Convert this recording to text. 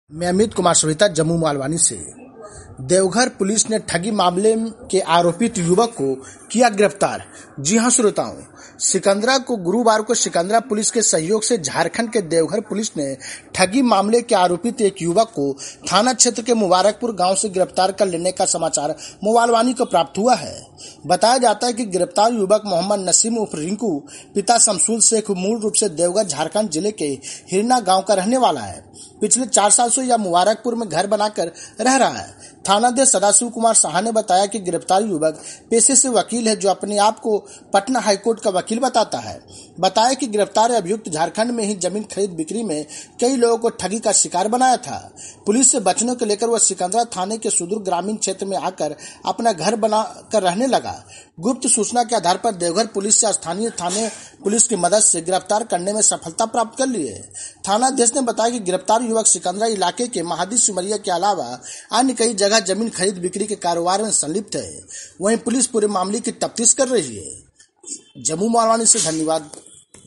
मैं अमित कुमार सोहिता जम्मू मालवानी से। देवघर पुलिस ने ठगी मामले के आरोपित युवक को किया गिरफ्तार। जी हां श्रोताओं, सिकंदरा को गुरुवार को सिकंदरा पुलिस के सहयोग से झारखंड के देवघर पुलिस ने ठगी मामले के आरोपित एक युवक को थाना क्षेत्र के मुबारकपुर गांव से गिरफ्तार कर लेने का समाचार मोबालवानी को प्राप्त हुआ है। बताया जाता है कि गिरफ्तार युवक मोहम्मद नसीम उर्फ रिंकू पिता शमसूल शेख मूल रूप से देवघर झारखंड जिले के हिरना गांव का रहने वाला है। पिछले 4 साल से यह मुबारकपुर में घर बनाकर रह रहा है। थानाध्यक्ष सदाशिव कुमार साहा ने बताया कि गिरफ्तार युवक पेशे से वकील है, जो अपने आप को पटना हाईकोर्ट का वकील बताता है। बताया कि गिरफ्तार अभियुक्त झारखंड में ही जमीन खरीद बिक्री में कई लोगों को ठगी का शिकार बनाया था। पुलिस से बचने को लेकर वह सिकंदरा थाने के सुदूर ग्रामीण क्षेत्र में आकर अपना घर बना कर रहने लगा। गुप्त सूचना के आधार पर देवघर पुलिस से स्थानीय थाने पुलिस की मदद से गिरफ्तार करने में सफलता प्राप्त कर ली है। थानाध्यक्ष ने बताया कि गिरफ्तार युवक सिकंदरा इलाके के महादी सिमरिया के अलावा अन्य कई जगह जमीन खरीद बिक्री के कारोबार में संलिप्त है। वहीं पुलिस पूरे मामले की तफ्तीश कर रही है। जम्मू मालवानी से धन्यवाद।